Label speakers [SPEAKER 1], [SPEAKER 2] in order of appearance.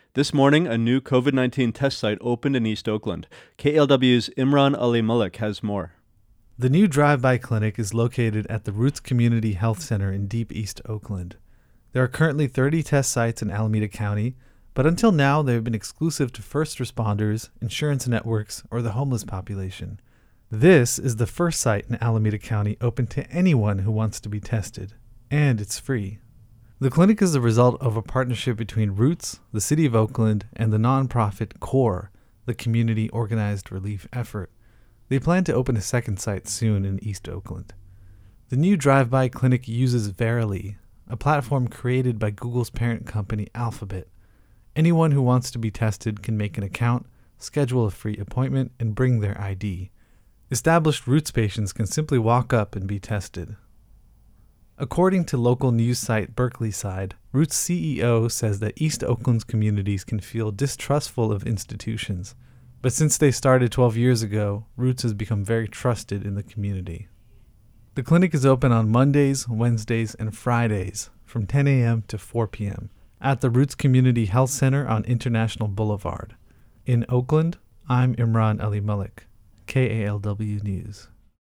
[SPEAKER 1] This morning, a new COVID-19 test site opened in East Oakland. KALW's Imran Ali Malik has more.
[SPEAKER 2] The new drive-by clinic is located at the Roots Community Health Center in Deep East Oakland. There are currently 30 test sites in Alameda County, but until now they have been exclusive to first responders, insurance networks, or the homeless population. This is the first site in Alameda County open to anyone who wants to be tested, and it's free. The clinic is the result of a partnership between Roots, the City of Oakland, and the nonprofit CORE, the Community Organized Relief Effort. They plan to open a second site soon in East Oakland. The new drive-by clinic uses Verily, a platform created by Google's parent company Alphabet. Anyone who wants to be tested can make an account, schedule a free appointment, and bring their ID. Established Roots patients can simply walk up and be tested. According to local news site Berkeley Side, Roots CEO says that East Oakland's communities can feel distrustful of institutions, but since they started 12 years ago, Roots has become very trusted in the community. The clinic is open on Mondays, Wednesdays, and Fridays from 10 a.m. to 4 p.m. at the Roots Community Health Center on International Boulevard. In Oakland, I'm Imran Ali Malik, KALW News.